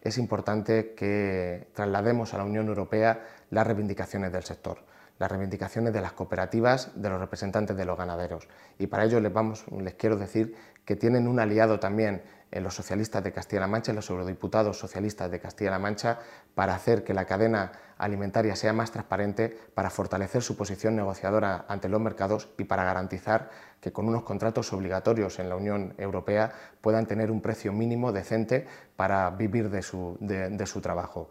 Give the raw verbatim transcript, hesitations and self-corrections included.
es importante que traslademos a la Unión Europea las reivindicaciones del sector, las reivindicaciones de las cooperativas, de los representantes de los ganaderos. Y para ello les, vamos, les quiero decir que tienen un aliado también en los socialistas de Castilla-La Mancha, en los eurodiputados socialistas de Castilla-La Mancha, para hacer que la cadena alimentaria sea más transparente, para fortalecer su posición negociadora ante los mercados y para garantizar que con unos contratos obligatorios en la Unión Europea puedan tener un precio mínimo decente para vivir de su, de, de su trabajo.